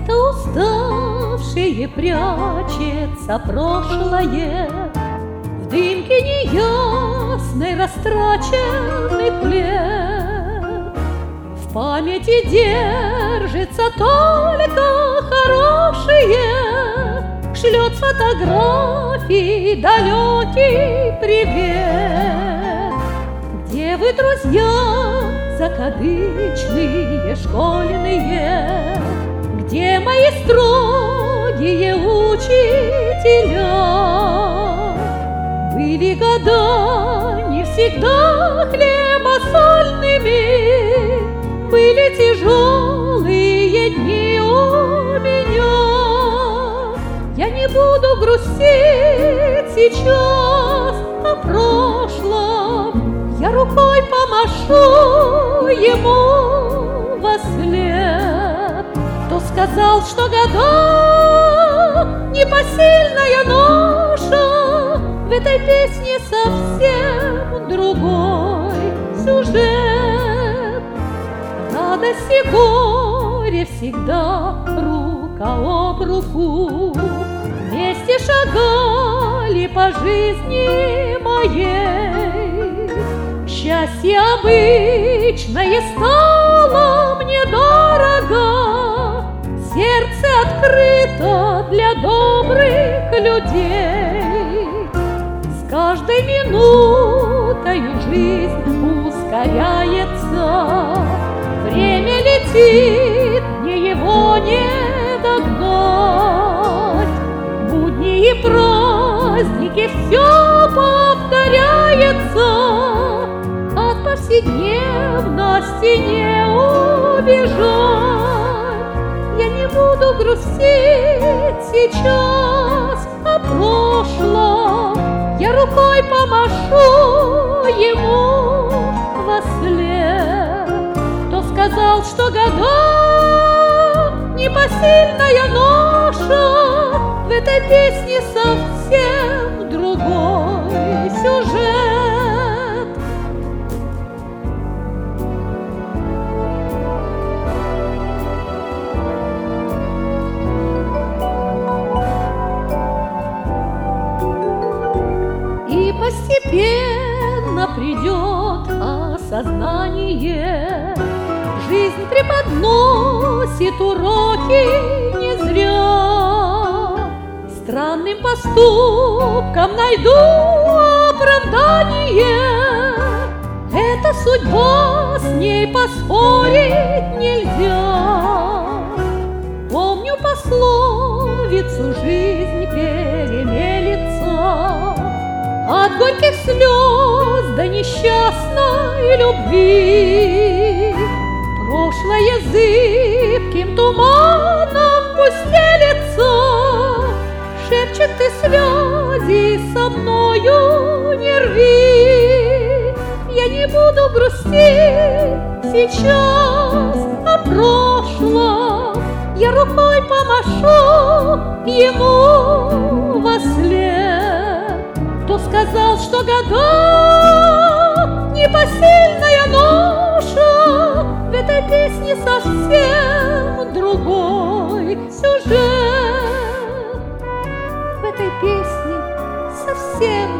Где-то уставшее прячется прошлое, в дымке неясной растраченный плед. В памяти держится только хорошее, шлет фотографии далекий привет. Где вы, друзья, закадычные, школьные? Где мои строгие учителя? Были года не всегда хлебосольными, были тяжелые дни у меня. Я не буду грустить сейчас о прошлом, я рукой помашу ему вослед. Кто сказал, что года непосильная ноша, в этой песне совсем другой сюжет. Радость и горе всегда рука об руку, вместе шагали по жизни моей. Счастье обычное стало мне дорого, сердце открыто для добрых людей. С каждой минутою жизнь ускоряется, время летит, мне его не догнать. Будни и праздники, все повторяется, от повседневности не убежать. Я не буду грустить сейчас о прошлом, я рукой помашу ему вослед. Кто сказал, что года непосильная ноша, в этой песне совсем другой сюжет. И постепенно придет осознание, жизнь преподносит уроки не зря. Странным поступкам найду оправдание, это судьба, с ней поспорить нельзя. Помню пословицу «жизнь перемелется», от горьких слез до несчастной любви. Прошлое зыбким туманом пусть стелется, шепчет: ты связи со мною не рви. Я не буду грустить сейчас о прошлом, я рукой помашу ему вослед. Кто сказал, что года непосильная ноша, в этой песне совсем другой сюжет. В этой песне совсем